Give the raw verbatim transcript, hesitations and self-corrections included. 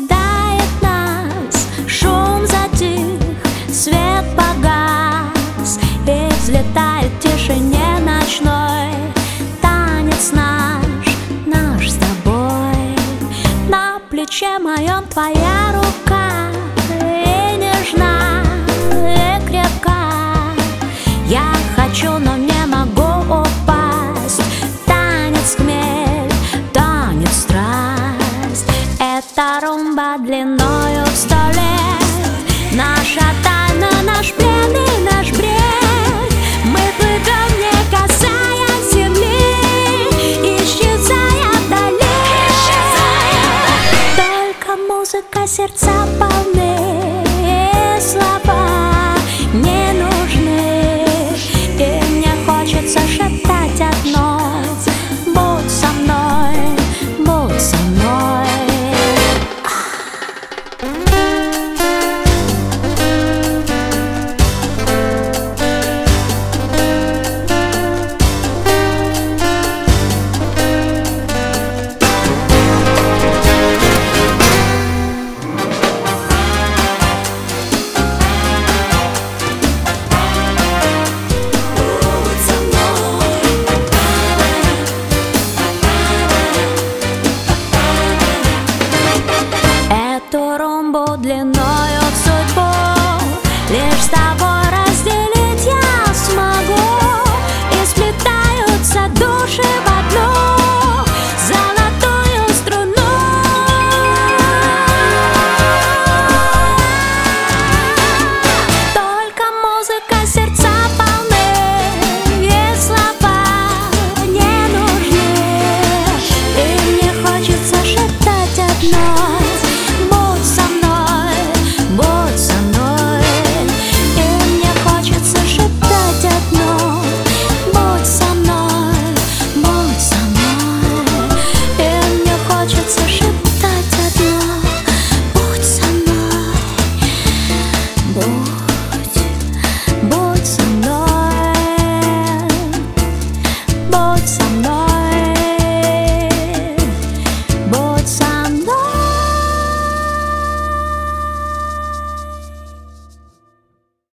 покидает нас, шум затих, свет погас, и взлетает в тишине ночной танец наш, наш с тобой. На плече моем твоя рука, и нежна, и крепка. Я хочу, но не могу упасть. Танец хмель, танец страсть. Это румба длиною в сто лет, наша тайна, наш плен и наш бред. Мы плывем, не касаясь земли, исчезая вдали. Только музыка, сердца полны, и слова не нужны. И мне хочется шептать одно: будь со мной, будь со мной. Эту румбу длиною